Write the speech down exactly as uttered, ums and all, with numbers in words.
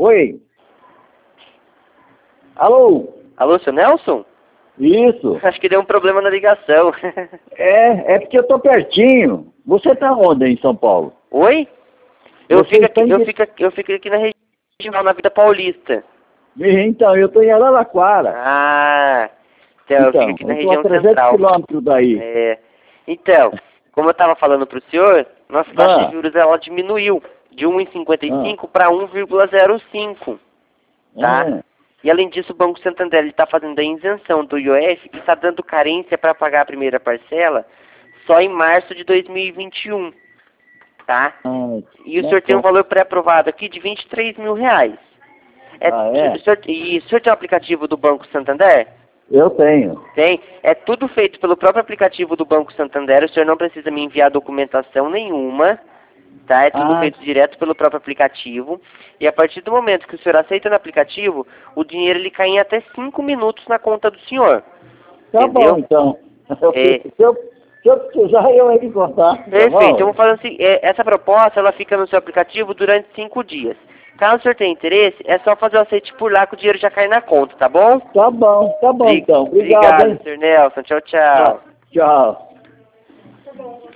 Oi. Alô? Alô, seu Nelson? Isso. Acho que deu um problema na ligação. É, é porque eu tô pertinho. Você tá onde em São Paulo? Oi? Eu Você fico, aqui, está em eu, que- fico, aqui- eu fico aqui na região, na Vida Paulista. Então, eu tô em Araraquara. Ah, então eu fico Então, aqui na eu tô a região trezentos central. quilômetros daí. É, então, como eu estava falando para o senhor, nossa taxa Ah, de juros ela diminuiu de um vírgula cinquenta e ah, cinco para um vírgula zero cinco, tá? ah. E além disso, o Banco Santander está fazendo a isenção do I O F e está dando carência para pagar a primeira parcela só em março de dois mil e vinte e um, tá? Ah, E o não senhor tem um posso. valor pré-aprovado aqui de vinte e três mil reais. É, Ah, o é? senhor, e o senhor tem o aplicativo do Banco Santander? Eu tenho. Tem. É tudo feito pelo próprio aplicativo do Banco Santander. O senhor não precisa me enviar documentação nenhuma, tá? É tudo Ah, feito direto pelo próprio aplicativo. E a partir do momento que o senhor aceita no aplicativo, o dinheiro ele cai em até cinco minutos na conta do senhor. tá bom, Entendeu? então. É, Se eu, se eu precisar, eu entro em contato, tá perfeito. Eu vou bom? falar assim, é, essa proposta ela fica no seu aplicativo durante cinco dias. Caso o senhor tenha interesse, é só fazer o aceite por lá que o dinheiro já cai na conta, tá bom? Tá bom, tá bom, Bri- então. Obrigado, Obrigado, hein? senhor Nelson. Tchau, tchau. Tá. Tchau.